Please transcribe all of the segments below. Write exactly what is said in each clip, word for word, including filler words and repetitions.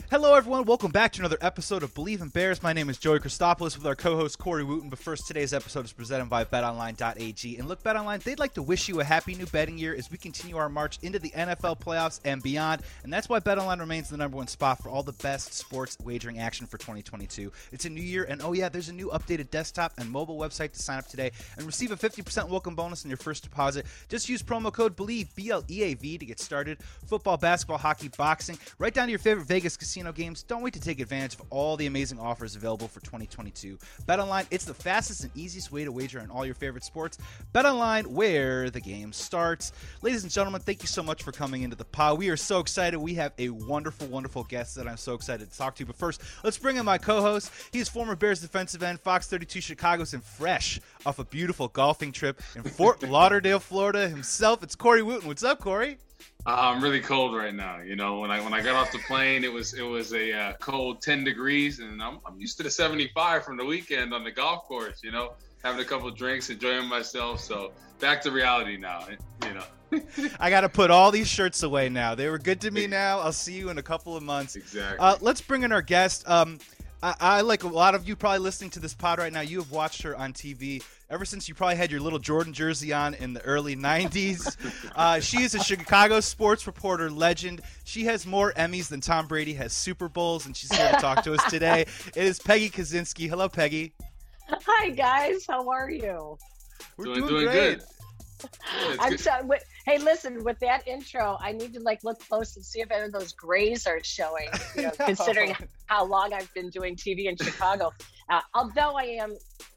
Hello, everyone. Welcome back to another episode of Believe in Bears. My name is Joey Christopoulos with our co-host Corey Wooten. But first, today's episode is presented by bet online dot a g. And look, BetOnline, they'd like to wish you a happy new betting year as we continue our march into the N F L playoffs and beyond. And that's why BetOnline remains the number one spot for all the best sports wagering action for twenty twenty-two. It's a new year, and oh yeah, there's a new updated desktop and mobile website to sign up today and receive a fifty percent welcome bonus on your first deposit. Just use promo code BELIEVE, B L E A V, to get started. Football, basketball, hockey, boxing, right down to your favorite Vegas casino games. Don't wait to take advantage of all the amazing offers available for twenty twenty-two. BetOnline, it's the fastest and easiest way to wager on all your favorite sports. BetOnline, where the game starts. Ladies and gentlemen, thank you so much for coming into the pod. We are so excited. We have a wonderful, wonderful guest that I'm so excited to talk to. But first, let's bring in my co-host. He's former Bears defensive end, Fox thirty-two Chicago's, and fresh off a beautiful golfing trip in Fort Lauderdale, Florida himself. It's Corey Wooten. What's up, Corey? Uh, I'm really cold right now. You know, when I when I got off the plane, it was it was a uh, cold ten degrees, and I'm I'm used to the seventy-five from the weekend on the golf course. You know, having a couple of drinks, enjoying myself. So back to reality now. You know. I got to put all these shirts away now. They were good to me now. I'll see you in a couple of months. Exactly. Uh, let's bring in our guest. Um, I, I, like a lot of you probably listening to this pod right now, you have watched her on T V ever since you probably had your little Jordan jersey on in the early nineties. Uh, she is a Chicago sports reporter legend. She has more Emmys than Tom Brady has Super Bowls, and she's here to talk to us today. It is Peggy Kusinski. Hello, Peggy. Hi, guys. How are you? We're doing, doing, doing great. good. Yeah, I'm good. so. With, hey, listen. With that intro, I need to like look close and see if any of those grays are showing. You know, No. considering how long I've been doing T V in Chicago. Uh, although I am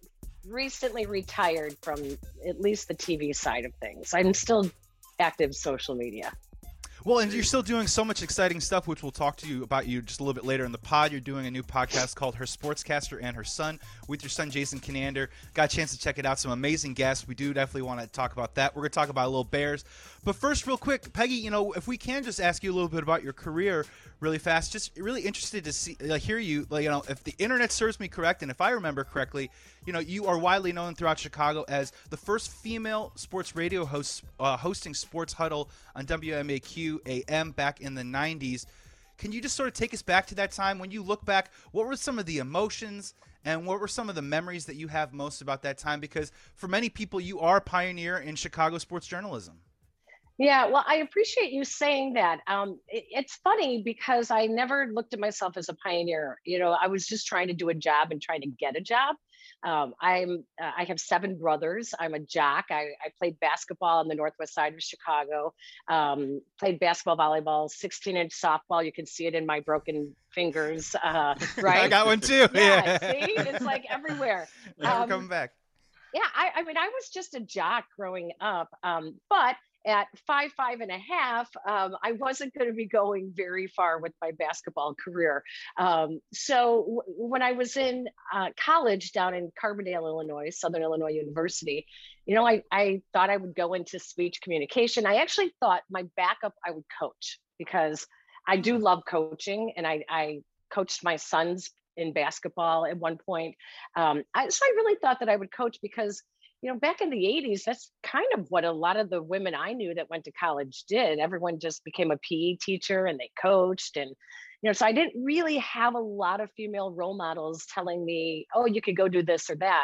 recently retired from at least the T V side of things, I'm still active social media. Well, and you're still doing so much exciting stuff, which we'll talk to you about you just a little bit later in the pod. You're doing a new podcast called Her Sportscaster and Her Son with your son, Jason Conander. Got a chance to check it out. Some amazing guests. We do definitely want to talk about that. We're going to talk about a little Bears. But first, real quick, Peggy, you know, if we can just ask you a little bit about your career really fast, just really interested to see, uh, hear you, like, you know, if the internet serves me correct, and if I remember correctly, you know, you are widely known throughout Chicago as the first female sports radio host uh, hosting Sports Huddle on W M A Q A M back in the nineties. Can you just sort of take us back to that time? When you look back, what were some of the emotions and what were some of the memories that you have most about that time? Because for many people, you are a pioneer in Chicago sports journalism. Yeah, well, I appreciate you saying that. Um, it, it's funny because I never looked at myself as a pioneer. You know, I was just trying to do a job and trying to get a job. Um, I'm uh, I have seven brothers. I'm a jock. I, I played basketball on the northwest side of Chicago. Um, played basketball, volleyball, sixteen inch softball. You can see it in my broken fingers. Uh, right? I got one too. Yeah, Yeah. see, it's like everywhere. Never Um, coming back. Yeah, I, I mean, I was just a jock growing up, um, but at five, five and a half, um, I wasn't going to be going very far with my basketball career. Um, so w- when I was in uh, college down in Carbondale, Illinois, Southern Illinois University, you know, I, I thought I would go into speech communication. I actually thought my backup, I would coach because I do love coaching, and I, I coached my sons in basketball at one point. Um, I, so I really thought that I would coach because, you know, back in the eighties, that's kind of what a lot of the women I knew that went to college did. Everyone just became a P E teacher and they coached. And, you know, so I didn't really have a lot of female role models telling me, oh, you could go do this or that.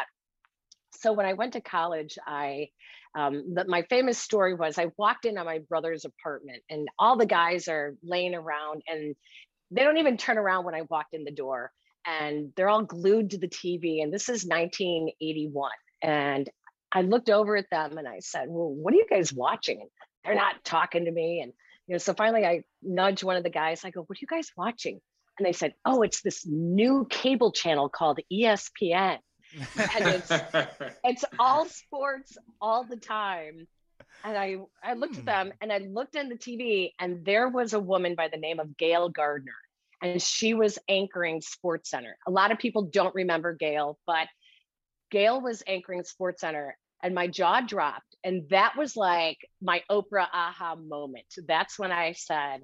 So when I went to college, I, um, the, my famous story was I walked in on my brother's apartment and all the guys are laying around and they don't even turn around when I walked in the door. And they're all glued to the T V. And this is nineteen eighty-one. And I looked over at them and I said, well, what are you guys watching? And they're not talking to me. And, you know, so finally I nudged one of the guys. I go, what are you guys watching? And they said, oh, it's this new cable channel called E S P N. And it's, it's all sports all the time. And I, I looked at them and I looked in the T V and there was a woman by the name of Gail Gardner. And she was anchoring Sports Center. A lot of people don't remember Gail, but Gail was anchoring Sports Center and my jaw dropped. And that was like my Oprah aha moment. That's when I said,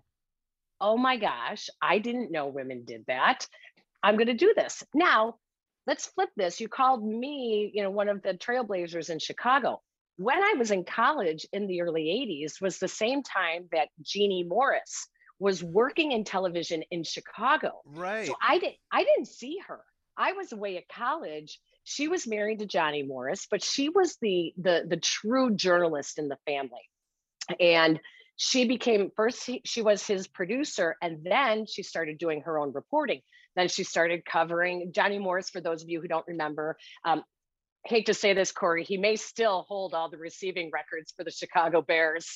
oh my gosh, I didn't know women did that. I'm going to do this. Now, let's flip this. You called me, you know, one of the trailblazers in Chicago. When I was in college in the early eighties was the same time that Jeannie Morris was working in television in Chicago. Right. So I didn't I didn't see her. I was away at college. She was married to Johnny Morris, but she was the the the true journalist in the family. And she became first he, she was his producer, and then she started doing her own reporting. Then she started covering Johnny Morris. For those of you who don't remember, um, hate to say this, Corey, he may still hold all the receiving records for the Chicago Bears.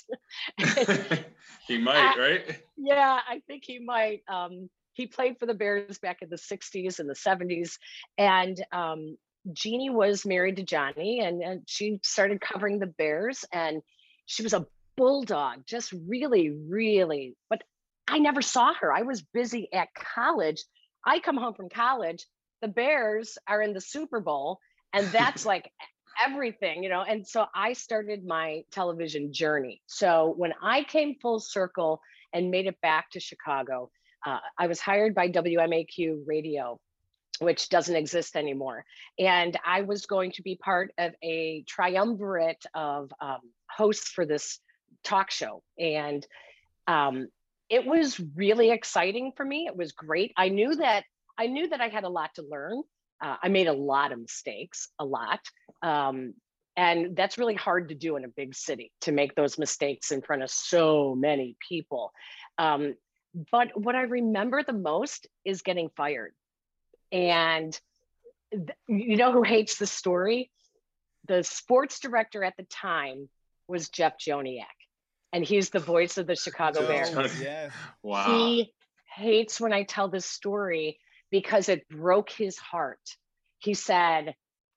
He might, right? Yeah, I think he might. Um, he played for the Bears back in the sixties and the seventies. And um, Jeannie was married to Johnny, and, and she started covering the Bears. And she was a bulldog, just really, really. But I never saw her. I was busy at college. I come home from college. The Bears are in the Super Bowl. And that's like everything, you know. And so I started my television journey. So when I came full circle and made it back to Chicago, uh, I was hired by W M A Q Radio, which doesn't exist anymore. And I was going to be part of a triumvirate of um, hosts for this talk show. And um, it was really exciting for me. It was great. I knew that I knew that I had a lot to learn. Uh, I made a lot of mistakes, a lot. Um, and that's really hard to do in a big city, to make those mistakes in front of so many people. Um, but what I remember the most is getting fired. And th- you know who hates the story? The sports director at the time was Jeff Joniak, and he's the voice of the Chicago Oh, Bears. Yeah. Wow. He hates when I tell this story because it broke his heart. He said,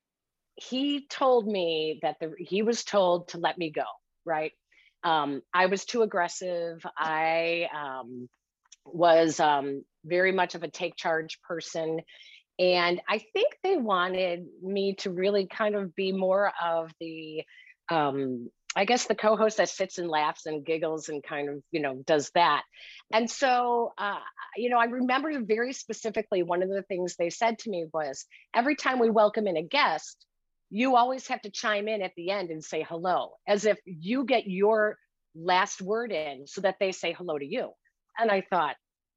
he told me that the, he was told to let me go, right? Um, I was too aggressive. I um, was um, very much of a take charge person. And I think they wanted me to really kind of be more of the, um, I guess the co-host that sits and laughs and giggles and kind of, you know, does that. And so, uh, you know, I remember very specifically, one of the things they said to me was, every time we welcome in a guest, you always have to chime in at the end and say hello, as if you get your last word in so that they say hello to you. And I thought,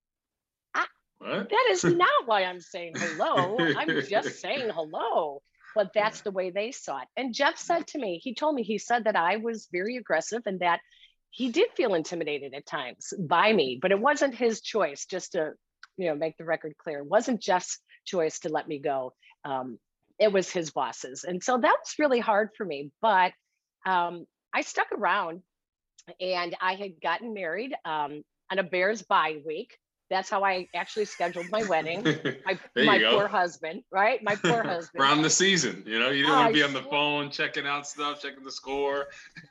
I, that is not why I'm saying hello. I'm just saying hello. But that's the way they saw it. And Jeff said to me, he told me, he said that I was very aggressive and that he did feel intimidated at times by me, but it wasn't his choice, just to, you know, make the record clear. It wasn't Jeff's choice to let me go. Um, it was his boss's. And so that was really hard for me, but um, I stuck around, and I had gotten married um, on a Bears bye week. That's how I actually scheduled my wedding. My, my poor husband, right? My poor husband. Around the season, you know, you didn't Oh, want to be I on the phone, checking out stuff, checking the score.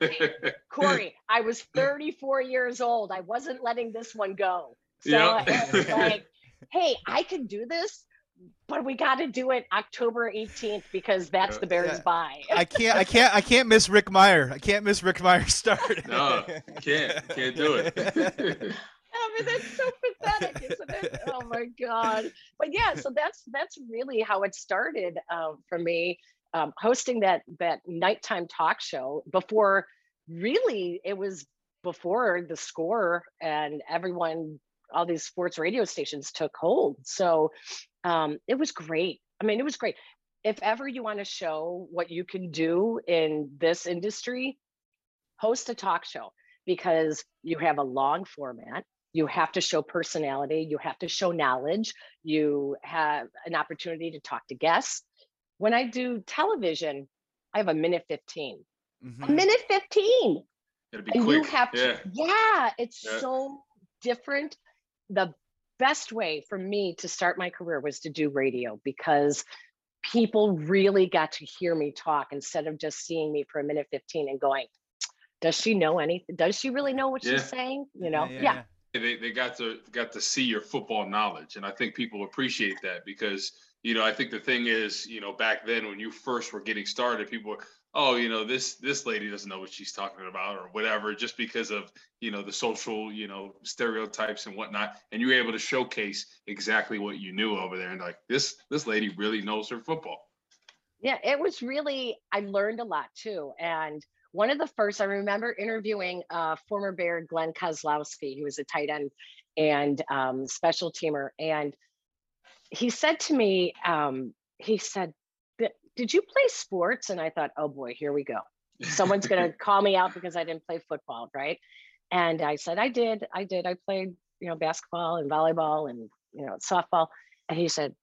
Corey, I was thirty-four years old. I wasn't letting this one go. So Yep. it was like, hey, I can do this, but we got to do it October eighteenth because that's the Bears Yeah. bye. I can't, I can't, I can't miss Rick Meyer. I can't miss Rick Meyer's start. No, can't, can't do it. I mean, that's so pathetic, isn't it? Oh my God. But yeah, so that's that's really how it started uh, for me, um, hosting that that nighttime talk show. Before, really, it was before the Score and everyone, all these sports radio stations took hold. So um, it was great. I mean, it was great. If ever you want to show what you can do in this industry, host a talk show, because you have a long format. You have to show personality. You have to show knowledge. You have an opportunity to talk to guests. When I do television, I have a minute fifteen. Mm-hmm. A minute fifteen. It'll be And quick. you have to, yeah. yeah, it's Yeah. so different. The best way for me to start my career was to do radio, because people really got to hear me talk instead of just seeing me for a minute fifteen and going, does she know anything? Does she really know what Yeah. she's saying? You know? Yeah, Yeah. yeah, yeah. They they got to got to see your football knowledge, and I think people appreciate that, because you know I think the thing is, you know, back then when you first were getting started, people were, oh, you know, this this lady doesn't know what she's talking about or whatever, just because of, you know, the social, you know, stereotypes and whatnot, and you were able to showcase exactly what you knew over there, and like this this lady really knows her football. Yeah, it was really, I learned a lot too. And one of the first, I remember interviewing uh, former Bear Glenn Kozlowski. He was a tight end and um, special teamer. And he said to me, um, he said, did you play sports? And I thought, oh boy, here we go. Someone's going to call me out because I didn't play football, right? And I said, I did, I did. I played, you know, basketball and volleyball and, you know, softball. And he said,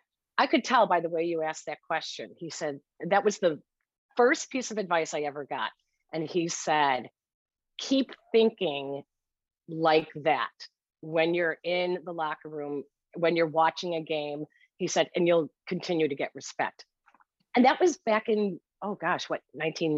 I could tell by the way you asked that question. He said, that was the first piece of advice I ever got. And he said, keep thinking like that when you're in the locker room, when you're watching a game, he said, and you'll continue to get respect. And that was back in, oh gosh, what, nineteen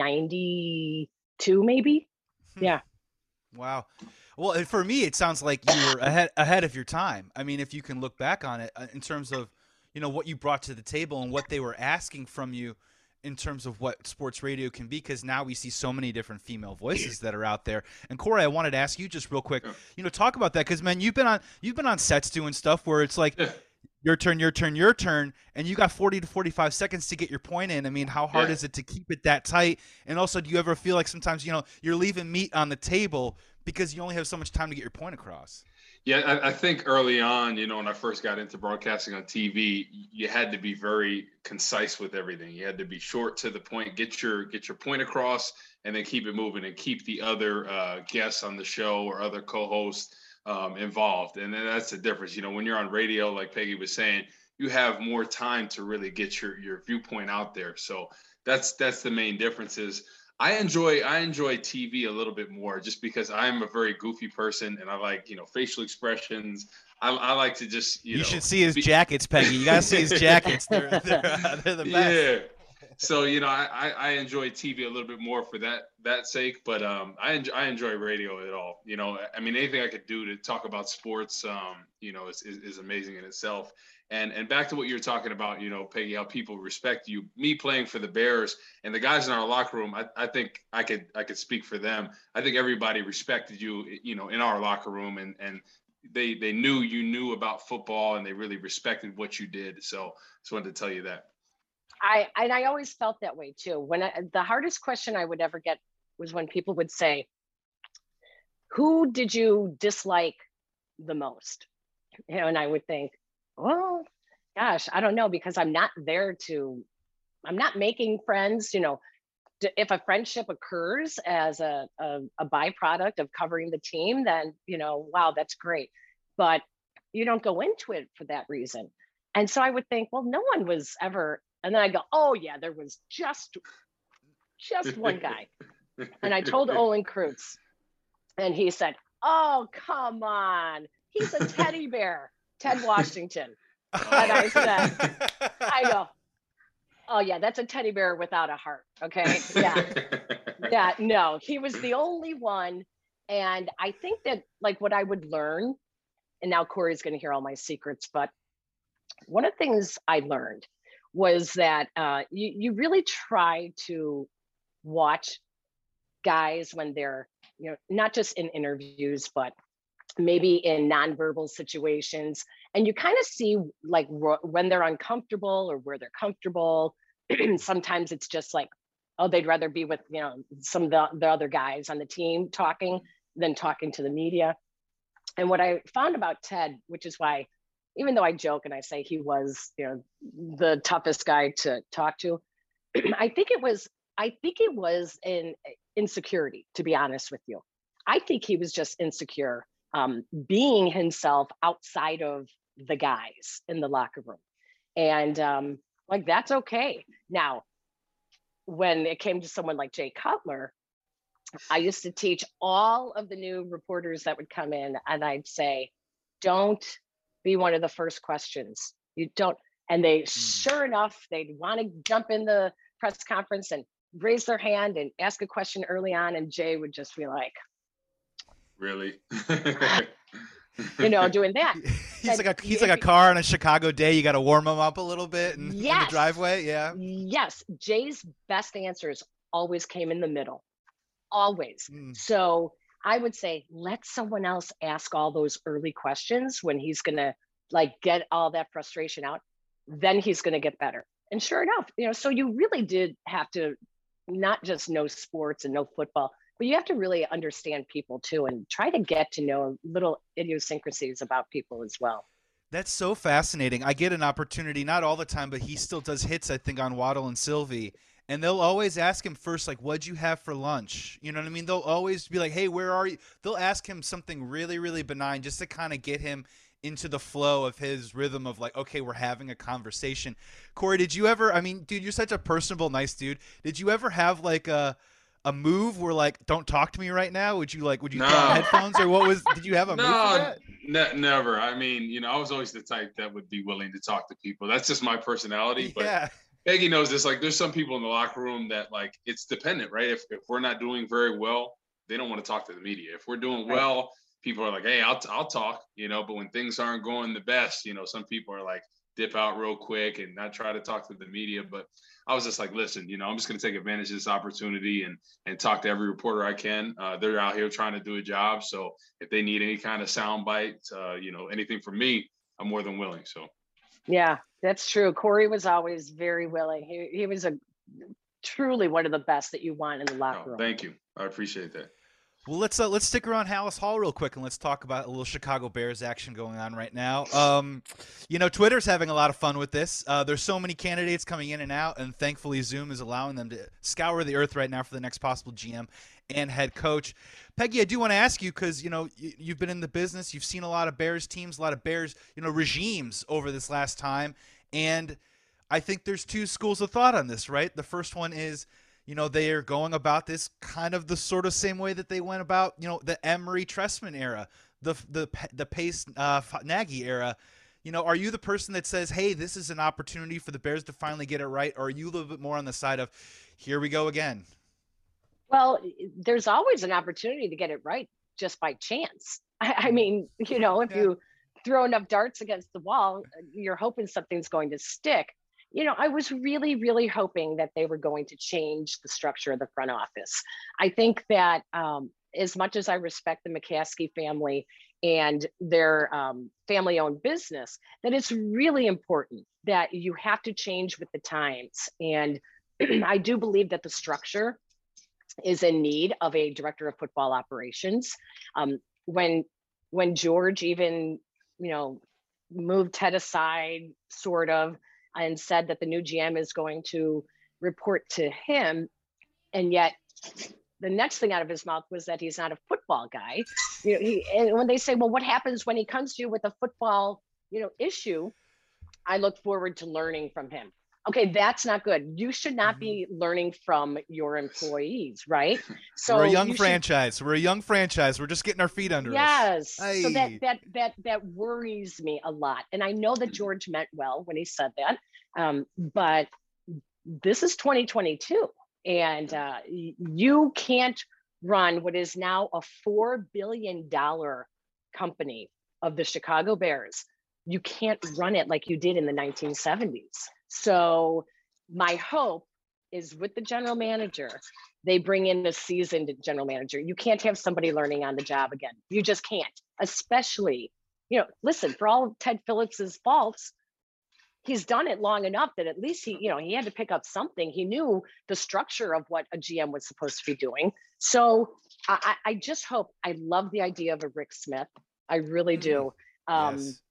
ninety-two maybe? Hmm. Yeah. Wow. Well, for me, it sounds like you were ahead ahead of your time. I mean, if you can look back on it in terms of, you know, what you brought to the table and what they were asking from you in terms of what sports radio can be, because now we see so many different female voices that are out there. And Corey, I wanted to ask you just real quick, you know, talk about that, because man, you've been on you've been on sets doing stuff where it's like your turn, your turn, your turn, and you got forty to forty-five seconds to get your point in. I mean, how hard yeah. is it to keep it that tight? And also, do you ever feel like sometimes, you know, you're leaving meat on the table because you only have so much time to get your point across? Yeah, I, I think early on, you know, when I first got into broadcasting on T V, you had to be very concise with everything. You had to be short to the point, get your get your point across, and then keep it moving and keep the other uh, guests on the show or other co-hosts um, involved. And then that's the difference. You know, when you're on radio, like Peggy was saying, you have more time to really get your your viewpoint out there. So that's that's the main difference. Is I enjoy I enjoy T V a little bit more just because I'm a very goofy person and I like, you know, facial expressions. I, I like to just, you, you know. should see his be, jackets, Peggy. You got to see his jackets. They're, they're, they're the best. Yeah. So, you know, I, I enjoy T V a little bit more for that that sake, but um, I enjoy, I enjoy radio at all. You know, I mean, anything I could do to talk about sports, um, you know, is, is, is amazing in itself. And and back to what you were talking about, you know, Peggy, how people respect you. Me playing for the Bears and the guys in our locker room, I, I think I could I could speak for them. I think everybody respected you, you know, in our locker room, and and they they knew you knew about football and they really respected what you did. So just wanted to tell you that. I and I always felt that way too. When I, the hardest question I would ever get was when people would say, "Who did you dislike the most?" You know, and I would think, well, gosh, I don't know, because I'm not there to, I'm not making friends. You know, if a friendship occurs as a, a, a byproduct of covering the team, then, you know, wow, that's great. But you don't go into it for that reason. And so I would think, well, no one was ever, and then I go, oh yeah, there was just, just one guy. And I told Olin Kreutz, and he said, oh, come on. He's a teddy bear. Ted Washington. And I said, I go, oh yeah, that's a teddy bear without a heart. Okay. Yeah. Yeah. No, he was the only one. And I think that like what I would learn, and now Corey's going to hear all my secrets, but one of the things I learned was that uh, you, you really try to watch guys when they're, you know, not just in interviews, but maybe in nonverbal situations, and you kind of see like when they're uncomfortable or where they're comfortable. Sometimes it's just like, oh, they'd rather be with, you know, some of the, the other guys on the team talking than talking to the media. And what I found about Ted, which is why, even though I joke and I say he was, you know, the toughest guy to talk to, I think it was, I think it was an insecurity, to be honest with you. I think he was just insecure. Um, being himself outside of the guys in the locker room. And um, like, that's okay. Now, when it came to someone like Jay Cutler, I used to teach all of the new reporters that would come in, and I'd say, don't be one of the first questions. You don't, and they, sure enough, they'd want to jump in the press conference and raise their hand and ask a question early on. And Jay would just be like, really? You know, doing that. He's and like a he's like a car on a Chicago day. You got to warm him up a little bit in, yes. in the driveway. Yeah. Yes. Jay's best answers always came in the middle. Always. Mm. So I would say, let someone else ask all those early questions when he's going to like get all that frustration out. Then he's going to get better. And sure enough, you know, so you really did have to not just know sports and know football, but you have to really understand people too, and try to get to know little idiosyncrasies about people as well. That's so fascinating. I get an opportunity, not all the time, but he still does hits, I think, on Waddle and Sylvie. And they'll always ask him first, like, what'd you have for lunch? You know what I mean? They'll always be like, hey, where are you? They'll ask him something really, really benign just to kind of get him into the flow of his rhythm of like, okay, we're having a conversation. Corey, did you ever, I mean, dude, you're such a personable, nice dude. Did you ever have like a a move where like, don't talk to me right now? Would you like, would you No. put on headphones or what was, did you have a no, move for that? Ne- never. I mean, you know, I was always the type that would be willing to talk to people. That's just my personality. But Yeah. Peggy knows this. Like, there's some people in the locker room that like it's dependent, right? If if we're not doing very well, they don't want to talk to the media. If we're doing Right. well, people are like, hey, I'll I'll talk, you know. But when things aren't going the best, you know, some people are like dip out real quick and not try to talk to the media. But I was just like, listen, you know, I'm just going to take advantage of this opportunity and and talk to every reporter I can. Uh, they're out here trying to do a job, so if they need any kind of sound bite, uh, you know, anything from me, I'm more than willing. So. Yeah, that's true. Corey was always very willing. He he was a truly one of the best that you want in the locker Oh, room. thank you. I appreciate that. Well, let's uh, let's stick around Hallis Hall real quick and let's talk about a little Chicago Bears action going on right now. Um, you know, Twitter's having a lot of fun with this. Uh, there's so many candidates coming in and out, and thankfully Zoom is allowing them to scour the earth right now for the next possible G M and head coach. Peggy, I do want to ask you because you know you, you've been in the business, you've seen a lot of Bears teams, a lot of Bears, you know, regimes over this last time, and I think there's two schools of thought on this, right? The first one is, you know, they are going about this kind of the sort of same way that they went about, you know, the Emery Trestman era, the the the Pace uh, Nagy era. You know, are you the person that says, hey, this is an opportunity for the Bears to finally get it right? Or are you a little bit more on the side of, here we go again? Well, there's always an opportunity to get it right just by chance. I, I mean, you know, if Yeah. you throw enough darts against the wall, you're hoping something's going to stick. You know, I was really, really hoping that they were going to change the structure of the front office. I think that um, as much as I respect the McCaskey family and their um, family-owned business, that it's really important that you have to change with the times. And I do believe that the structure is in need of a director of football operations. Um, when when George even, you know, moved Ted aside, sort of, and said that the new G M is going to report to him, and yet the next thing out of his mouth was that he's not a football guy. You know, he, and when they say, well, what happens when he comes to you with a football, you know, issue? I look forward to learning from him. Okay, that's not good. You should not Mhm. be learning from your employees, right? So We're a young you should- franchise. We're a young franchise. We're just getting our feet under us. Yes. So Aye. that that that that worries me a lot. And I know that George meant well when he said that. Um, but this is twenty twenty-two, and uh, y- you can't run what is now a four billion dollar company of the Chicago Bears. You can't run it like you did in the nineteen seventies. So my hope is with the general manager, they bring in a seasoned general manager. You can't have somebody learning on the job again. You just can't, especially, you know, listen, for all of Ted Phillips's faults, he's done it long enough that at least he, you know, he had to pick up something. He knew the structure of what a G M was supposed to be doing. So I, I just hope, I love the idea of a Rick Smith. I really do. Um, Yes.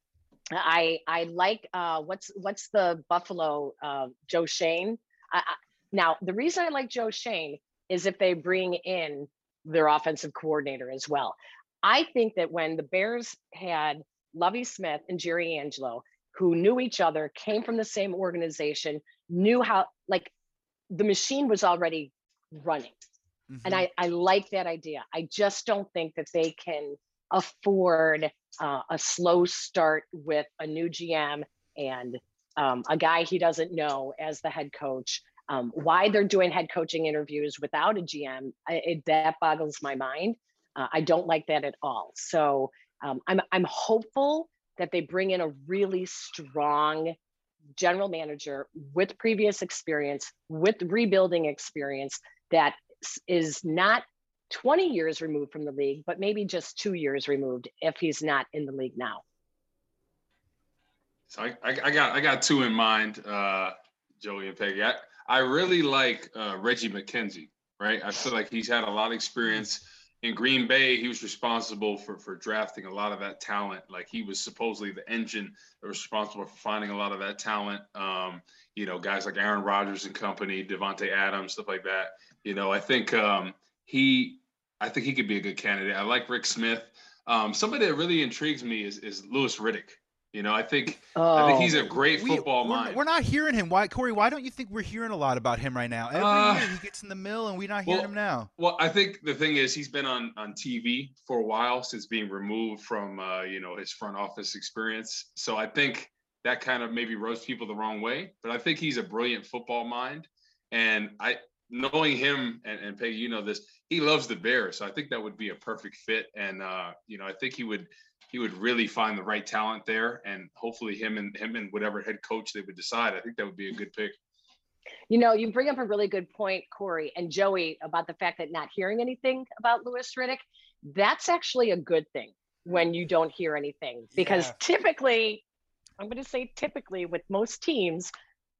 I I like uh, what's what's the Buffalo uh, Joe Shane. I, I, now the reason I like Joe Shane is if they bring in their offensive coordinator as well. I think that when the Bears had Lovie Smith and Jerry Angelo, who knew each other, came from the same organization, knew how, like, the machine was already running. Mhm. And I, I like that idea. I just don't think that they can afford uh, a slow start with a new G M and um, a guy he doesn't know as the head coach. Um, why they're doing head coaching interviews without a G M, I, it, that boggles my mind. Uh, I don't like that at all. So um, I'm I'm hopeful that they bring in a really strong general manager with previous experience, with rebuilding experience, that is not twenty years removed from the league, but maybe just two years removed if he's not in the league now. So I, I, I got I got two in mind, uh, Joey and Peggy. I, I really like uh, Reggie McKenzie, right? I feel like he's had a lot of experience in Green Bay. He was responsible for for drafting a lot of that talent. Like he was supposedly the engine that was responsible for finding a lot of that talent. Um, you know, guys like Aaron Rodgers and company, Devontae Adams, stuff like that. You know, I think um, he, I think he could be a good candidate. I like Rick Smith. Um, somebody that really intrigues me is is Louis Riddick. You know, I think Oh, I think he's a great we, football we're, mind. we're not hearing him. Why, Corey? Why don't you think we're hearing a lot about him right now? Every Uh, year he gets in the mill, and we're not hearing well, him now. Well, I think the thing is he's been on on T V for a while since being removed from uh, you know his front office experience. So I think that kind of maybe rubs people the wrong way. But I think he's a brilliant football mind, and I knowing him and, and Peggy, you know this, he loves the Bears. So I think that would be a perfect fit. And uh, you know, I think he would he would really find the right talent there, and hopefully him and him and whatever head coach they would decide. I think that would be a good pick. You know, you bring up a really good point, Corey and Joey, about the fact that not hearing anything about Louis Riddick. That's actually a good thing when you don't hear anything, because Yeah. typically, I'm going to say typically with most teams,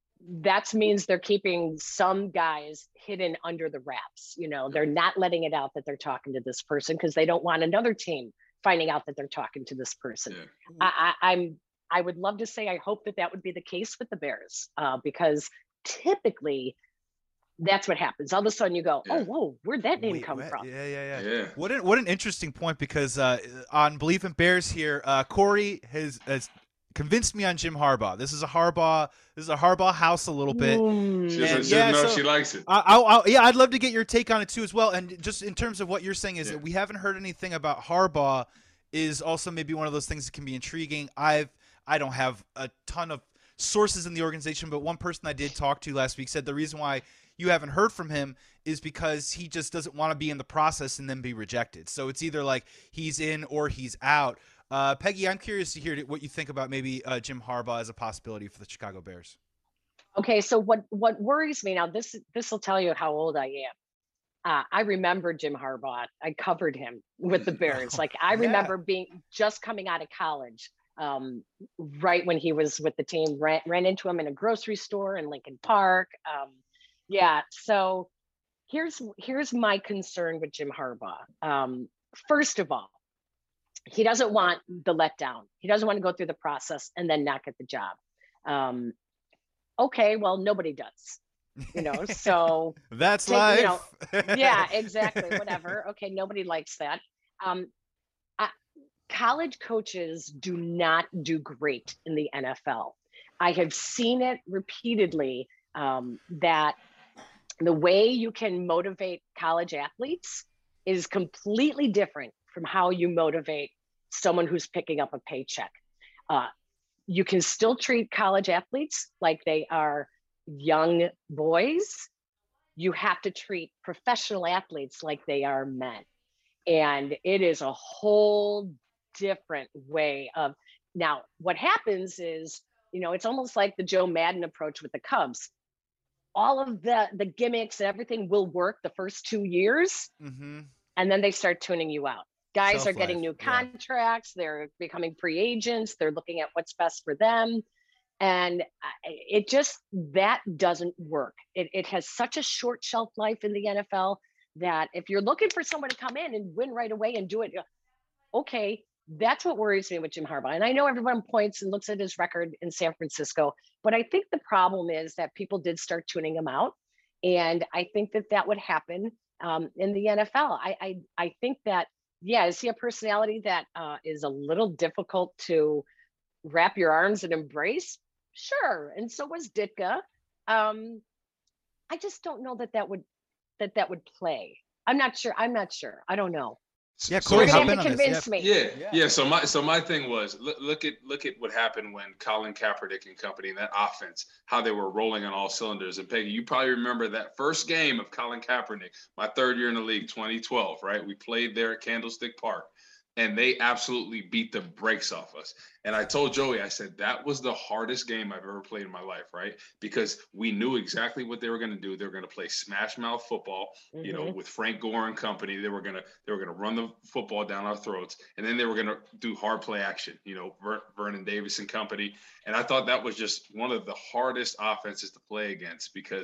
that means they're keeping some guys hidden under the wraps. You know, they're not letting it out that they're talking to this person because they don't want another team finding out that they're talking to this person. Yeah. I, I, I'm, I would love to say, I hope that that would be the case with the Bears, uh, because typically that's what happens. All of a sudden you go, Yeah. oh, whoa, where'd that name Wait, come what? from? Yeah, yeah, yeah. Yeah. What an what an interesting point, because uh, on Believe in Bears here, uh, Corey has, has convinced me on Jim Harbaugh. This is a Harbaugh. This is a Harbaugh house a little bit. Mm. She doesn't, And she doesn't yeah, know if so- she likes it. I, I, I, yeah, I'd love to get your take on it too as well. And just in terms of what you're saying is Yeah. that we haven't heard anything about Harbaugh is also maybe one of those things that can be intriguing. I've I don't have a ton of sources in the organization, but one person I did talk to last week said the reason why you haven't heard from him is because he just doesn't want to be in the process and then be rejected. So it's either like he's in or he's out. Uh, Peggy, I'm curious to hear what you think about maybe uh, Jim Harbaugh as a possibility for the Chicago Bears. Okay, so what what worries me now, this this will tell you how old I am. Uh, I remember Jim Harbaugh. I covered him with the Bears. Like I Yeah. remember being just coming out of college, um, right when he was with the team. Ran, ran into him in a grocery store in Lincoln Park. Um, yeah. So here's here's my concern with Jim Harbaugh. Um, first of all, he doesn't want the letdown. He doesn't want to go through the process and then not get the job. Um, okay, well, nobody does. You know, so That's take- life. you know, yeah, exactly. Whatever. Okay, nobody likes that. Um, I, college coaches do not do great in the N F L. I have seen it repeatedly, um, that the way you can motivate college athletes is completely different from how you motivate someone who's picking up a paycheck. Uh, you can still treat college athletes like they are young boys. You have to treat professional athletes like they are men. And it is a whole different way of, now what happens is, you know, it's almost like the Joe Madden approach with the Cubs. All of the the gimmicks and everything will work the first two years, Mm-hmm. and then they start tuning you out. Guys Shelf are getting life, new yeah. contracts, they're becoming free agents, they're looking at what's best for them. And I- it just, that doesn't work. It, it has such a short shelf life in the N F L that if you're looking for someone to come in and win right away and do it, okay, that's what worries me with Jim Harbaugh. And I know everyone points and looks at his record in San Francisco, but I think the problem is that people did start tuning him out. And I think that that would happen um, in the N F L. I, I, I think that, yeah, is he a personality that uh, is a little difficult to wrap your arms and embrace? Sure. And so was Ditka. Um, I just don't know that that would, that that would play. I'm not sure. I'm not sure. I don't know. Yeah, So Corey, You're hop gonna in have to on this, convince me. Yeah, Yeah. yeah. So my so my thing was look, look at look at what happened when Colin Kaepernick and company and that offense, how they were rolling on all cylinders. And Peggy, you probably remember that first game of Colin Kaepernick, my third year in the league, twenty twelve, right? We played there at Candlestick Park, and they absolutely beat the brakes off us. And I told Joey, I said that was the hardest game I've ever played in my life, right? Because we knew exactly what they were going to do. They were going to play smash mouth football, you know, Mhm. with Frank Gore and company. They were gonna they were gonna run the football down our throats, and then they were gonna do hard play action, you know, Ver, Vernon Davis and company. And I thought that was just one of the hardest offenses to play against because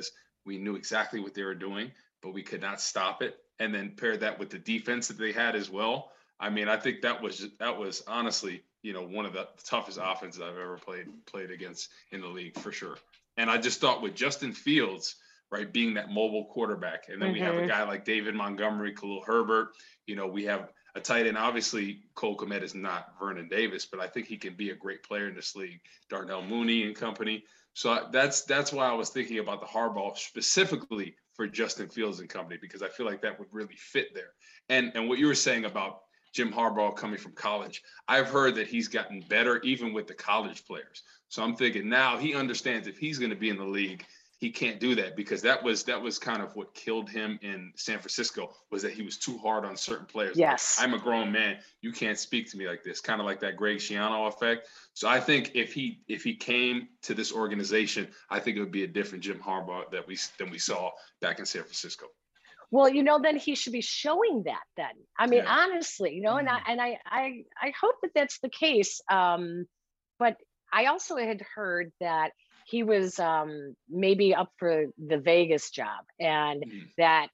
We knew exactly what they were doing, but we could not stop it. And then pair that with the defense that they had as well. I mean, I think that was that was honestly, you know, one of the toughest offenses I've ever played played against in the league for sure. And I just thought with Justin Fields, right, being that mobile quarterback, and then mm-hmm. we have a guy like David Montgomery, Khalil Herbert. You know, we have a tight end. Obviously, Cole Kmet is not Vernon Davis, but I think he can be a great player in this league. Darnell Mooney and company. So that's that's why I was thinking about the Harbaugh specifically for Justin Fields and company, because I feel like that would really fit there. And and what you were saying about Jim Harbaugh coming from college, I've heard that he's gotten better even with the college players. So I'm thinking now he understands if he's going to be in the league, he can't do that, because that was that was kind of what killed him in San Francisco, was that he was too hard on certain players. Yes. Like, I'm a grown man. You can't speak to me like this, kind of like that Greg Schiano effect. So I think if he if he came to this organization, I think it would be a different Jim Harbaugh that we than we saw back in San Francisco. Well, you know, then he should be showing that then. I mean, yeah. honestly, you know, mm. and I and I, I I hope that that's the case. Um, but I also had heard that he was um, maybe up for the Vegas job, and mm. that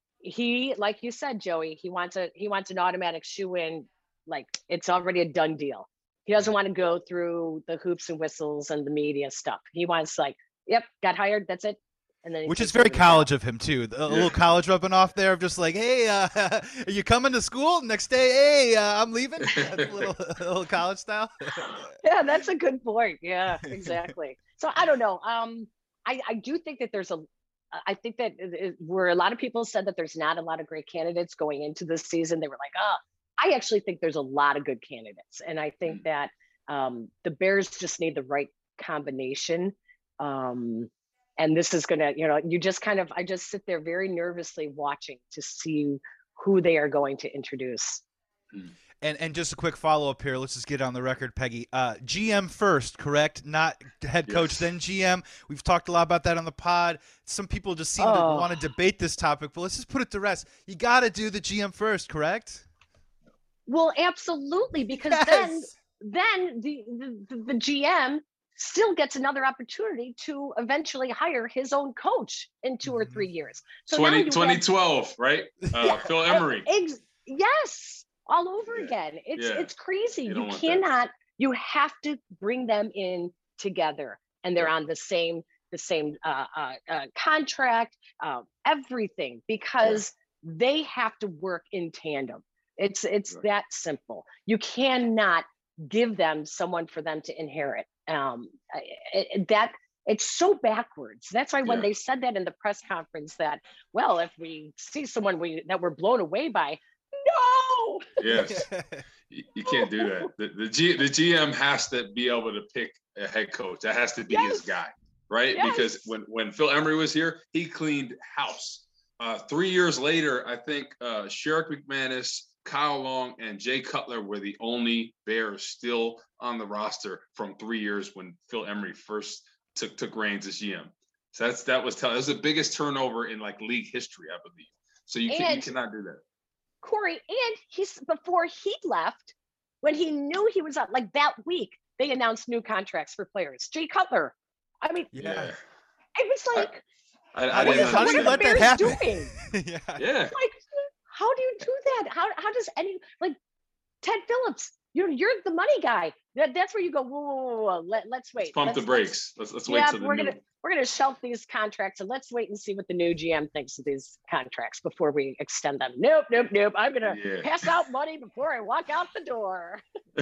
he, like you said, Joey, he wants a he wants an automatic shoe in, like it's already a done deal. He doesn't want to go through the hoops and whistles and the media stuff. He wants like, yep, got hired, that's it. And then Which is very college of him too. A little college rubbing off there of just like, hey, uh, are you coming to school? Next day, hey, uh, I'm leaving. That's a little, a little college style. Yeah, that's a good point. Yeah, exactly. So I don't know. Um, I, I do think that there's a, I think that it, where a lot of people said that there's not a lot of great candidates going into this season, they were like, oh, I actually think there's a lot of good candidates. And I think that um, the Bears just need the right combination. Um, and this is going to, you know, you just kind of, I just sit there very nervously watching to see who they are going to introduce. And and just a quick follow-up here. Let's just get on the record, Peggy. Uh, G M first, correct? Not head coach, yes. Then G M. We've talked a lot about that on the pod. Some people just seem oh. to want to debate this topic, but let's just put it to rest. You got to do the G M first, correct? Well, absolutely, because yes. then then the, the the G M still gets another opportunity to eventually hire his own coach in two or three years. So twenty, twenty twelve, have, right? Uh, yeah, Phil Emery. Ex- yes, all over yeah. again. It's yeah. it's crazy. You, you cannot. That. You have to bring them in together, and they're on the same the same uh, uh, uh, contract, uh, everything, because yeah. they have to work in tandem. It's it's right. that simple. You cannot give them someone for them to inherit. Um, it, it, that it's so backwards. That's why when yeah. they said that in the press conference that, well, if we see someone we that we're blown away by, no. Yes, you, you can't do that. The the, G, the G M has to be able to pick a head coach. That has to be yes. his guy, right? Yes. Because when when Phil Emery was here, he cleaned house. Uh, three years later, I think uh, Sherrick McManus, Kyle Long, and Jay Cutler were the only Bears still on the roster from three years when Phil Emery first took took reins as G M. So that's that was tell that was the biggest turnover in like league history, I believe. So you, can, you cannot do that. Corey, and he's before he left, when he knew he was up, like that week, they announced new contracts for players. Jay Cutler. I mean, yeah, it was like, I, I, I what, didn't is, what are the Bears doing? yeah. yeah. Like, how do you do that? How how does any like Ted Phillips? You're you're the money guy. That, that's where you go. Whoa, whoa, whoa, whoa. Let let's wait. Let's pump let's, the brakes. Let's let's wait. Yeah, till the we're new... gonna we're gonna shelf these contracts and let's wait and see what the new G M thinks of these contracts before we extend them. Nope, nope, nope. I'm gonna yeah. pass out money before I walk out the door.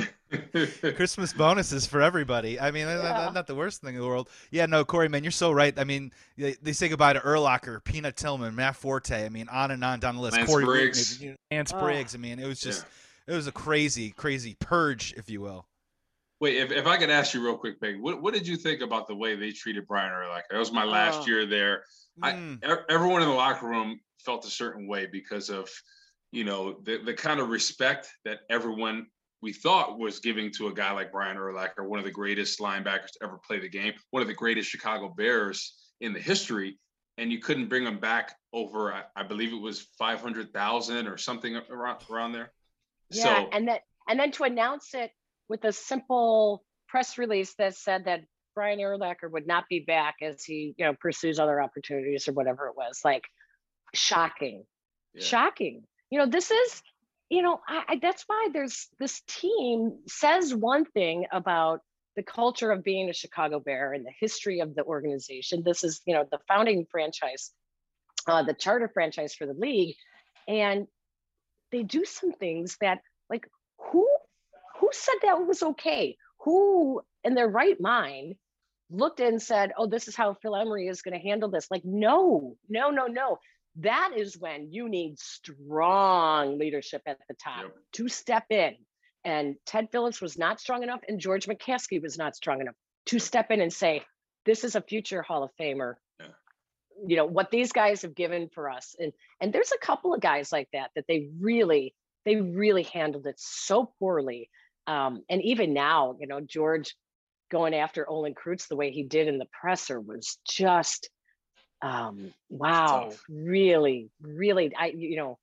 Christmas bonuses for everybody. I mean, yeah. that's not the worst thing in the world. Yeah, no, Corey, man, you're so right. I mean, they, they say goodbye to Urlacher, Peanut Tillman, Matt Forte. I mean, on and on down the list. Lance Corey Briggs. Wooten, Lance oh. Briggs. I mean, it was just, yeah. it was a crazy, crazy purge, if you will. Wait, if, if I could ask you real quick, Peg, what, what did you think about the way they treated Brian Urlacher? That was my last oh. year there. Mm. I, everyone in the locker room felt a certain way because of, you know, the, the kind of respect that everyone we thought was giving to a guy like Brian Urlacher, one of the greatest linebackers to ever play the game, one of the greatest Chicago Bears in the history. And you couldn't bring him back over, I, I believe it was five hundred thousand or something around, around there. Yeah, so, and that, and then to announce it with a simple press release that said that Brian Urlacher would not be back as he, you know, pursues other opportunities or whatever it was. Like, shocking, yeah. shocking. You know, this is, you know, I, I that's why there's this team says one thing about the culture of being a Chicago Bear and the history of the organization. This is, you know, the founding franchise, uh, the charter franchise for the league. And they do some things that, like, who, who said that was okay? Who in their right mind looked and said, oh, this is how Phil Emery is going to handle this? Like, no, no, no, no. That is when you need strong leadership at the top yep. to step in. And Ted Phillips was not strong enough, and George McCaskey was not strong enough to step in and say, this is a future Hall of Famer. Yeah. You know, what these guys have given for us. And and there's a couple of guys like that, that they really, they really handled it so poorly. Um, and even now, you know, George going after Olin Kreutz the way he did in the presser was just, um, wow, really, really, I, you know,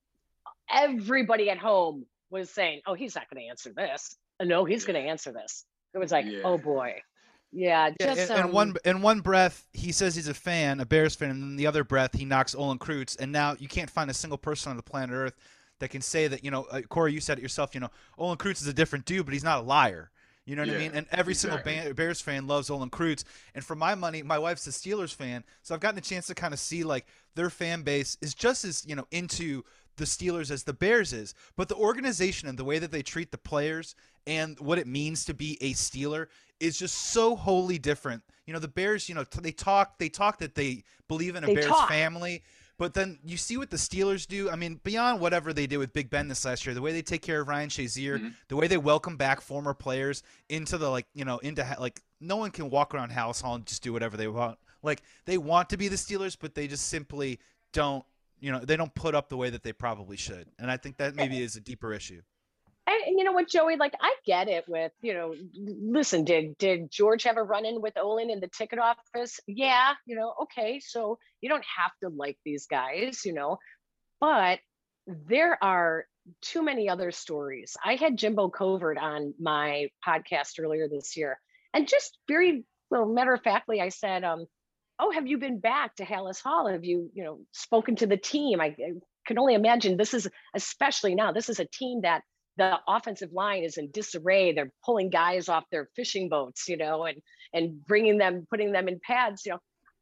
everybody at home was saying, oh, he's not going to answer this. No, he's yeah. going to answer this. It was like, yeah. oh boy. Yeah. Just, yeah in, um, in one in one breath, he says he's a fan, a Bears fan, and in the other breath, he knocks Olin Kreutz. And now you can't find a single person on the planet Earth that can say that, you know, uh, Corey, you said it yourself, you know, Olin Kreutz is a different dude, but he's not a liar. You know what yeah, I mean? And every exactly. single Bears fan loves Olin Kreutz. And for my money, my wife's a Steelers fan, so I've gotten a chance to kind of see, like, their fan base is just as, you know, into the Steelers as the Bears is. But the organization and the way that they treat the players and what it means to be a Steeler is just so wholly different. You know, the Bears, you know, they talk, they talk that they believe in a they Bears talk. family. But then you see what the Steelers do. I mean, beyond whatever they did with Big Ben this last year, the way they take care of Ryan Shazier, mm-hmm. the way they welcome back former players into the, like, you know, into, like, no one can walk around Hallis Hall and just do whatever they want. Like, they want to be the Steelers, but they just simply don't, you know, they don't put up the way that they probably should. And I think that maybe is a deeper issue. And you know what, Joey, like, I get it with, you know, listen, did did George have a run-in with Olin in the ticket office? Yeah, you know, okay, so you don't have to like these guys, you know, but there are too many other stories. I had Jimbo Covert on my podcast earlier this year, and just very, well, matter of factly, I said, um, oh, have you been back to Hallis Hall? Have you, you know, spoken to the team? I, I can only imagine this is, especially now, this is a team that the offensive line is in disarray. They're pulling guys off their fishing boats, you know, and and bringing them, putting them in pads, you know.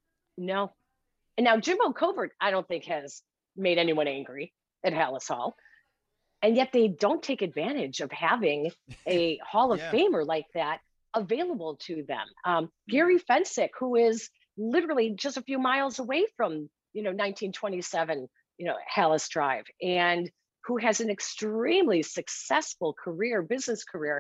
No. And now Jimbo Covert, I don't think has made anyone angry at Hallis Hall. And yet they don't take advantage of having a Hall of yeah. Famer like that available to them. Um, Gary Fensick, who is literally just a few miles away from, you know, nineteen twenty-seven, you know, Hallis Drive, and who has an extremely successful career, business career,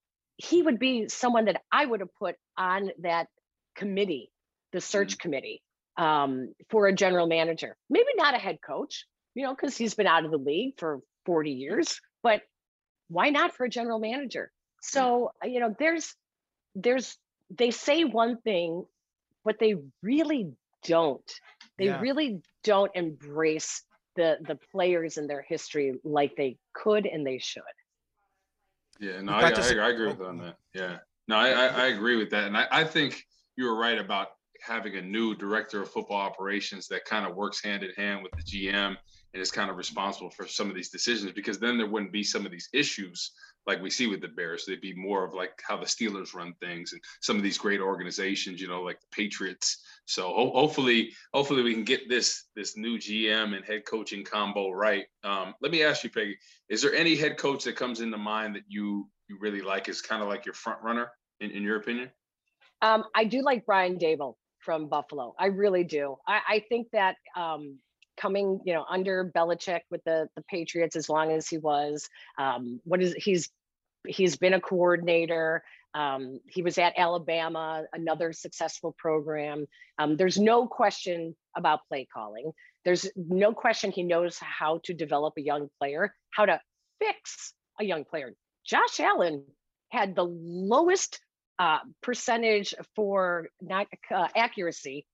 he would be someone that I would have put on that committee, the search mm-hmm. committee, um, for a general manager. Maybe not a head coach, you know, because he's been out of the league for forty years, but why not for a general manager? So, you know, there's, there's, they say one thing, but they really don't. They yeah. really don't embrace the the players and their history like they could and they should. Yeah, no, I, I, I agree with on that. Yeah, no, I, I, I agree with that. And I, I think you were right about having a new director of football operations that kind of works hand in hand with the G M and is kind of responsible for some of these decisions, because then there wouldn't be some of these issues like we see with the Bears. They'd be more of like how the Steelers run things and some of these great organizations, you know, like the Patriots. So ho- hopefully, hopefully we can get this this new G M and head coaching combo right. Um, let me ask you, Peggy, is there any head coach that comes into mind that you you really like, is kind of like your front runner in, in your opinion? Um, I do like Brian Daboll from Buffalo. I really do. I, I think that um, coming, you know, under Belichick with the the Patriots as long as he was, um, what is he's he's been a coordinator. Um, he was at Alabama, another successful program. Um, there's no question about play calling. There's no question he knows how to develop a young player, how to fix a young player. Josh Allen had the lowest uh, percentage for not uh, accuracy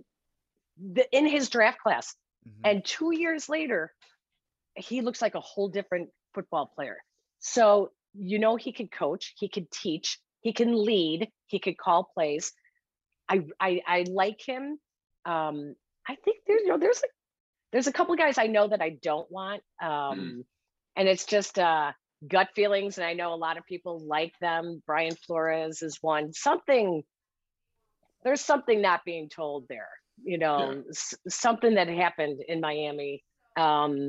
the, in his draft class. Mm-hmm. And two years later, he looks like a whole different football player. So, you know, he could coach, he could teach, He can lead. He could call plays. I I, I like him. Um, I think there's you know there's a there's a couple of guys I know that I don't want, um, Mhm. and it's just uh, gut feelings. And I know a lot of people like them. Brian Flores is one. Something there's something not being told there. You Yeah. know, s- something that happened in Miami. Um,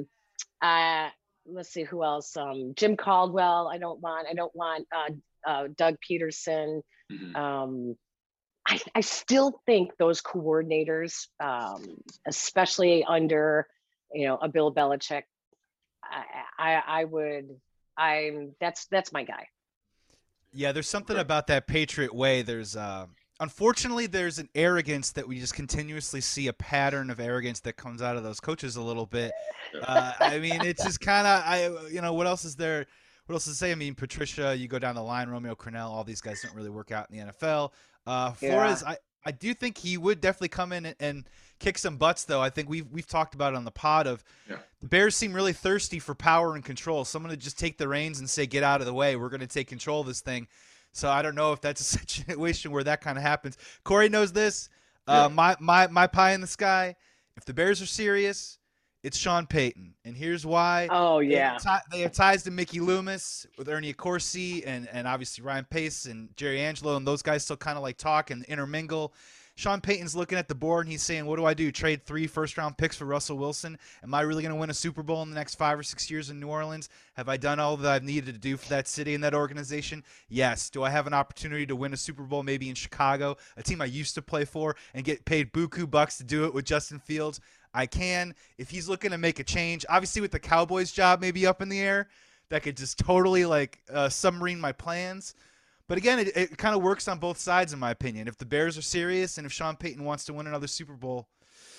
uh, let's see who else. Um, Jim Caldwell. I don't want. I don't want uh, uh, Doug Peterson. Mhm. Um, I, I still think those coordinators, um, especially under, you know, a Bill Belichick, I, I, I would, I'm, that's, that's my guy. Yeah, there's something Okay. about that Patriot way. There's, uh, unfortunately, there's an arrogance that we just continuously see, a pattern of arrogance that comes out of those coaches a little bit. Uh, I mean, it's just kind of, I, you know, what else is there? What else to say? I mean, Patricia, you go down the line, Romeo Crennel, all these guys don't really work out in the N F L. Uh, Yeah. Flores, I, I do think he would definitely come in and, and kick some butts, though. I think we've we've talked about it on the pod of Yeah. the Bears seem really thirsty for power and control. Someone to just take the reins and say, "Get out of the way. We're going to take control of this thing." So I don't know if that's a situation where that kind of happens. Corey knows this. Uh, Yeah. my my my pie in the sky. If the Bears are serious, it's Sean Payton, and here's why. Oh They yeah. have, ti- they have ties to Mickey Loomis with Ernie Accorsi and, and obviously Ryan Pace and Jerry Angelo, and those guys still kind of like talk and intermingle. Sean Payton's looking at the board and he's saying, what do I do? Trade three first-round picks for Russell Wilson? Am I really going to win a Super Bowl in the next five or six years in New Orleans? Have I done all that I've needed to do for that city and that organization? Yes. Do I have an opportunity to win a Super Bowl maybe in Chicago, a team I used to play for, and get paid buku bucks to do it with Justin Fields? I can. If he's looking to make a change, obviously with the Cowboys job maybe up in the air, that could just totally like uh, submarine my plans. But again, it, it kind of works on both sides, in my opinion. If the Bears are serious and if Sean Payton wants to win another Super Bowl,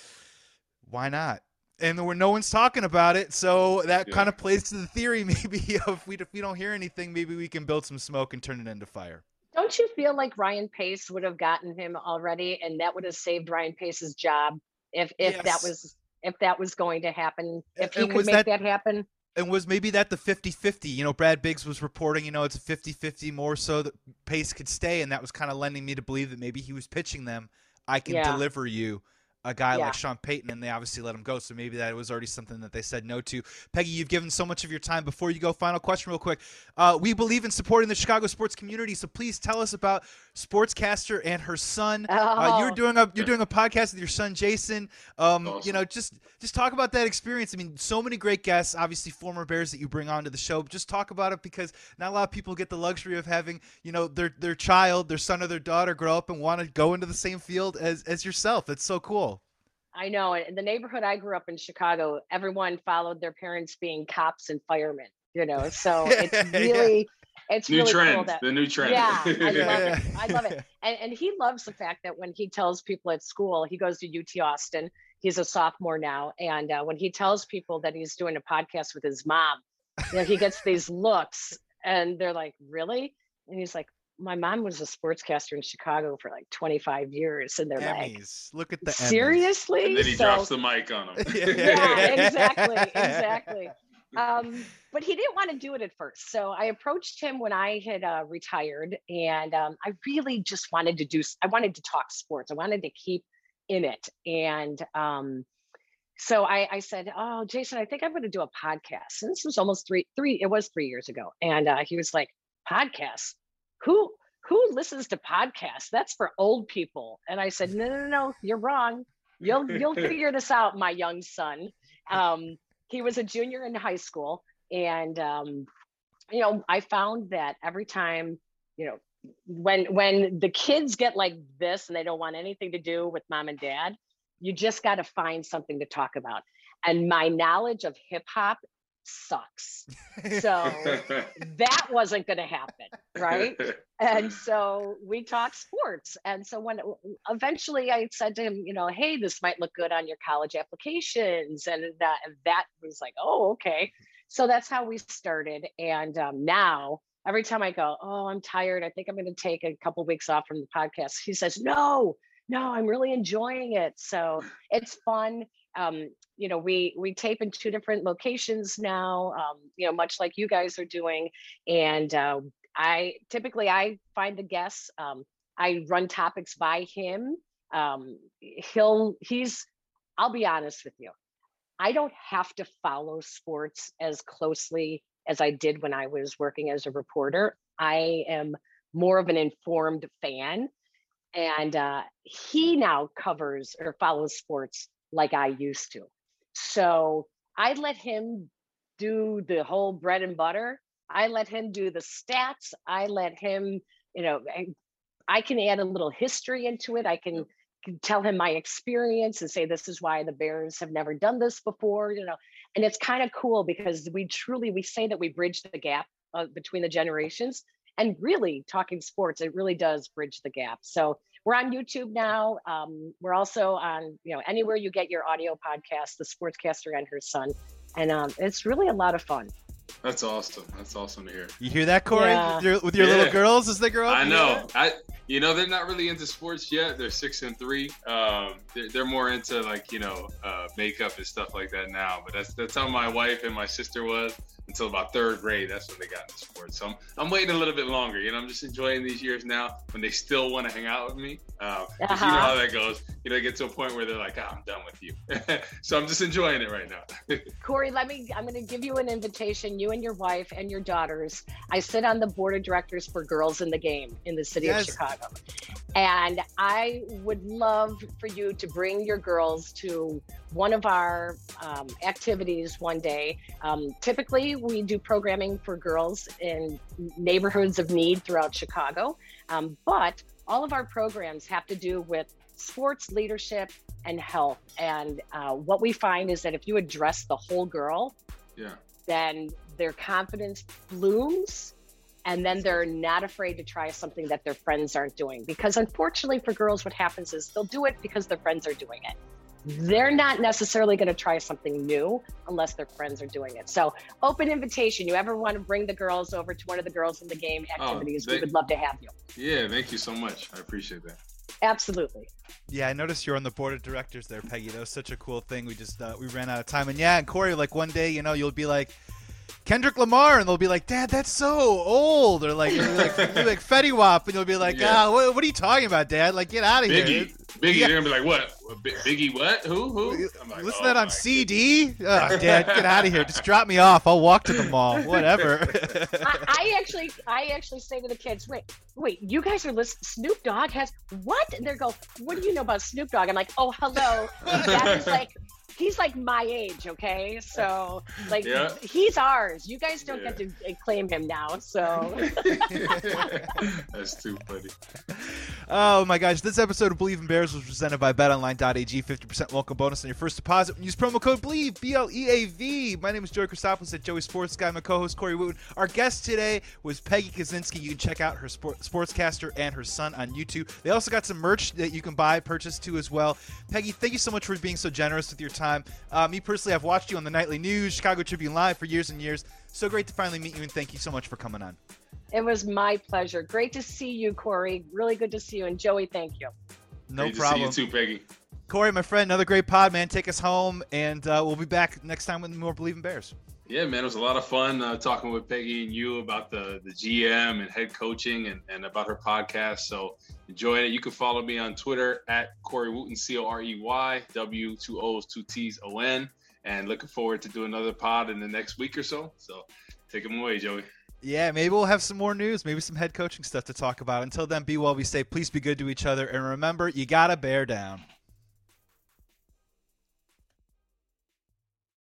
why not? And where no one's talking about it, so that Yeah. kind of plays to the theory maybe of we, if we don't hear anything, maybe we can build some smoke and turn it into fire. Don't you feel like Ryan Pace would have gotten him already, and that would have saved Ryan Pace's job if if that Yes. was if that was going to happen? If he And could was make that that happen? and was maybe that the fifty-fifty? You know, Brad Biggs was reporting, you know, it's a fifty-fifty more so that Pace could stay, and that was kind of lending me to believe that maybe he was pitching them, I can Yeah. deliver you a guy Yeah. like Sean Payton, and they obviously let him go, so maybe that was already something that they said no to. Peggy, you've given so much of your time. Before you go, final question real quick. Uh, we believe in supporting the Chicago sports community, so please tell us about Sportscaster and her son. Uh, you're Oh, doing a you're doing a podcast with your son Jason. Um, Awesome. You know, just just talk about that experience. I mean, so many great guests, obviously former Bears that you bring onto the show. Just talk about it because not a lot of people get the luxury of having, you know, their their child, their son or their daughter grow up and want to go into the same field as as yourself. That's so cool. I know. In the neighborhood I grew up in Chicago, everyone followed their parents being cops and firemen, you know. So it's Yeah. really it's New really cool trend. that The new trend. yeah, I Yeah, love yeah. it. I love it. And and he loves the fact that when he tells people at school, he goes to U T Austin. He's a sophomore now, and uh, when he tells people that he's doing a podcast with his mom, you know, he gets these looks, and they're like, "Really?" And he's like, "My mom was a sportscaster in Chicago for like twenty-five years," and they're like, Emmys. Look at the Emmys. "Seriously?" And then he So- drops the mic on him. yeah, exactly, exactly. Um, but he didn't want to do it at first. So I approached him when I had uh, retired, and um, I really just wanted to do. I wanted to talk sports. I wanted to keep in it, and um, so I, I said, "Oh, Jason, I think I'm going to do a podcast." And this was almost three, three. It was three years ago, and uh, he was like, "Podcasts? Who?" Who listens to podcasts? That's for old people. And I said, no, no, no, you're wrong. You'll you'll figure this out, my young son. Um, he was a junior in high school, and um, you know, I found that every time, you know, when when the kids get like this and they don't want anything to do with mom and dad, you just got to find something to talk about. And my knowledge of hip hop sucks. So that wasn't going to happen, right? And so we talked sports. And so when eventually I said to him, you know, hey, this might look good on your college applications. And that, and that was like, oh, okay. So that's how we started. And um, now every time I go, oh, I'm tired, I think I'm going to take a couple weeks off from the podcast, he says, no, no, I'm really enjoying it. So it's fun. Um, you know, we we tape in two different locations now, um, you know, much like you guys are doing. And uh, I typically I find the guests. Um, I run topics by him. Um, he'll he's. I'll be honest with you. I don't have to follow sports as closely as I did when I was working as a reporter. I am more of an informed fan, and uh, he now covers or follows sports like I used to. So I let him do the whole bread and butter. I let him do the stats. I let him, you know, I, I can add a little history into it. I can, can tell him my experience and say, this is why the Bears have never done this before, you know, and it's kind of cool because we truly, we say that we bridge the gap uh, between the generations, and really talking sports, it really does bridge the gap. So we're on YouTube now. Um, we're also on, you know, anywhere you get your audio podcast, The Sportscaster and Her Son. And um, it's really a lot of fun. That's awesome. That's awesome to hear. You hear that, Corey? Yeah. With your, with your Yeah. little girls as they grow up? I You know. hear that? I you know they're not really into sports yet. They're six and three. Um, they're, they're more into like you know uh, makeup and stuff like that now. But that's that's how my wife and my sister was until about third grade. That's when they got into sports. So I'm I'm waiting a little bit longer. You know, I'm just enjoying these years now when they still want to hang out with me. Uh, 'cause Uh-huh. You know how that goes. You know, they get to a point where they're like, oh, I'm done with you. So I'm just enjoying it right now. Corey, let me, I'm going to give you an invitation, you and your wife and your daughters. I sit on the board of directors for Girls in the Game in the city Yes. of Chicago. And I would love for you to bring your girls to one of our um, activities one day. Um, typically, we do programming for girls in neighborhoods of need throughout Chicago. Um, but all of our programs have to do with sports, leadership, and health. And uh, what we find is that if you address the whole girl, Yeah. then their confidence blooms, and then they're not afraid to try something that their friends aren't doing. Because unfortunately for girls, what happens is they'll do it because their friends are doing it. They're not necessarily going to try something new unless their friends are doing it. So open invitation. You ever want to bring the girls over to one of the Girls in the Game activities, they- we would love to have you. Yeah. Thank you so much. I appreciate that. Absolutely. Yeah, I noticed you're on the board of directors there, Peggy. That was such a cool thing. We just uh, we ran out of time, and yeah, and Corey, like one day, you know, you'll be like Kendrick Lamar, and they'll be like, "Dad, that's so old," or like, you'll be like, you'll be like Fetty Wap, and you'll be like, Yeah. "Ah, what, what are you talking about, Dad? Like, get out of here." Biggie. Biggie. Yeah. They're gonna be like, what? What, Bi- Biggie? What? Who? Who? I'm like, Listen oh to that on my C D. Oh, Dad, get out of here. Just drop me off. I'll walk to the mall. Whatever. I, I actually, I actually say to the kids, wait, wait, you guys are listening. Snoop Dogg has what? And they go, what do you know about Snoop Dogg? I'm like, oh, hello. That is like, he's like my age, okay? So like, Yeah. he's ours. You guys don't Yeah. get to claim him now. So That's too funny. Oh my gosh, this episode of Believe in Bears was presented by bet online dot a g. fifty percent welcome bonus on your first deposit when you use promo code BLEAV, B L E A V. My name is Joey Christopoulos at Joey Sports Guy. My co-host Corey Wooten. Our guest today was Peggy Kaczynski. You can check out her sport, Sportscaster and Her Son on YouTube. They also got some merch that you can buy, purchase too as well. Peggy, thank you so much for being so generous with your time. Uh, me personally, I've watched you on the Nightly News, Chicago Tribune Live for years and years. So great to finally meet you, and thank you so much for coming on. it was my pleasure. Great to see you, Corey. Really good to see you. And Joey, thank you. No Great problem. To see you too, Peggy. Corey, my friend, another great pod, man. Take us home, and uh, we'll be back next time with more Believe in Bears. Yeah, man, it was a lot of fun uh, talking with Peggy and you about the, the G M and head coaching and, and about her podcast. So enjoying it. You can follow me on Twitter at Corey Wooten, C O R E Y, W, two O's, two T's, O N. And looking forward to doing another pod in the next week or so. So take them away, Joey. Yeah, maybe we'll have some more news, maybe some head coaching stuff to talk about. Until then, be well, be safe. Please be good to each other. And remember, you got to bear down.